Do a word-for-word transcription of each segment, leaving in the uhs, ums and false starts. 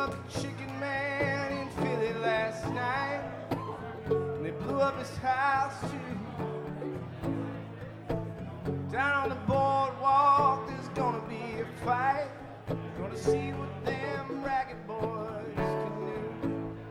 up the chicken man in Philly last night. And they blew up his house too. Down on the boardwalk, there's gonna be a fight. Gonna see what them ragged boys can do.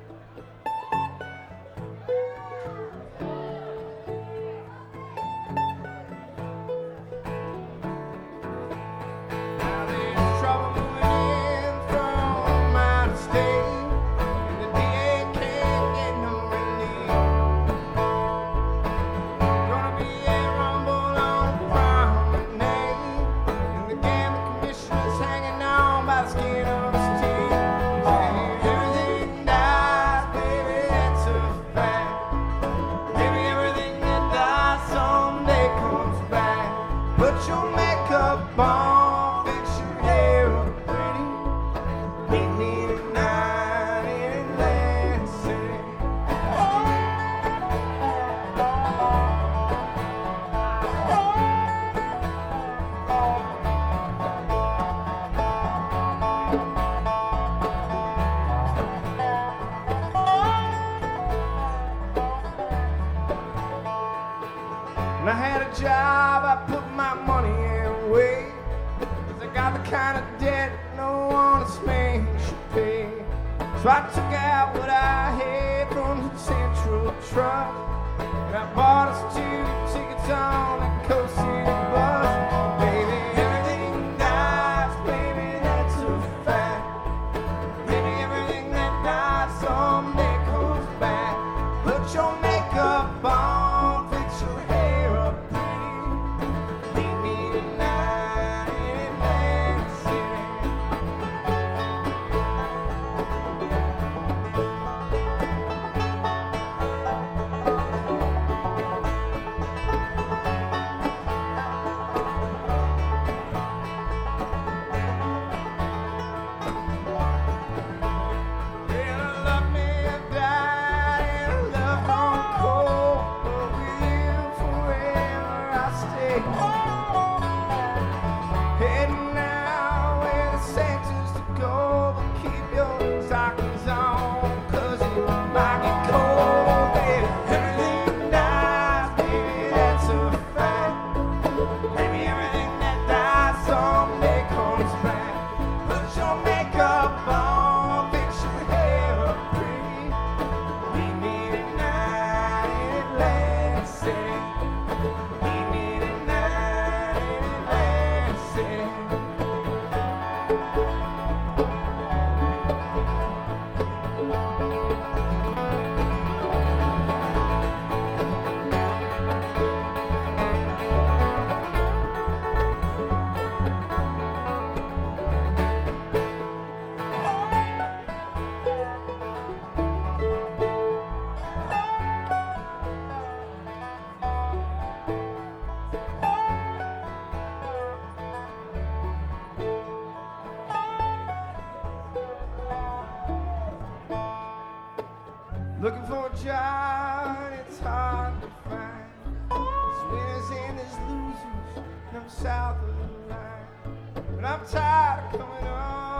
Now there's trouble moving in from out of state, and the D A can't get no relief. Gonna be a rumble on a prominent name, and the gambling commissioner's hanging on by the skin of his teeth. Saying everything dies, baby, that's a fact. Maybe everything that dies someday comes back. Put your makeup on, fix your hair up pretty. Meet me tonight in Atlantic City. When I had a job, I put my money away, 'cause I got the kind of debt no honest man should pay. So I took out what I had from the Central Trust, and I bought us two tickets on the Coast City bus. Baby, everything dies, baby, that's a fact. Maybe everything that dies someday comes back. Put your makeup on, fix your hair up pretty. Meet me tonight in Atlantic City. Yeah, I love me or die, and I love on cold, but with you forever I stay. Heading now where the Santa's to go, but keep your stockings on, 'cause it might get cold there. Everything dies, baby, that's a fact. Maybe everything that dies someday comes back. Put your makeup on, fix your hair up pretty. Meet me tonight in Atlantic City. Meet me tonight in Atlantic City. Looking for a job, and it's hard to find. There's winners and there's losers, and I'm south of the line. But I'm tired of coming on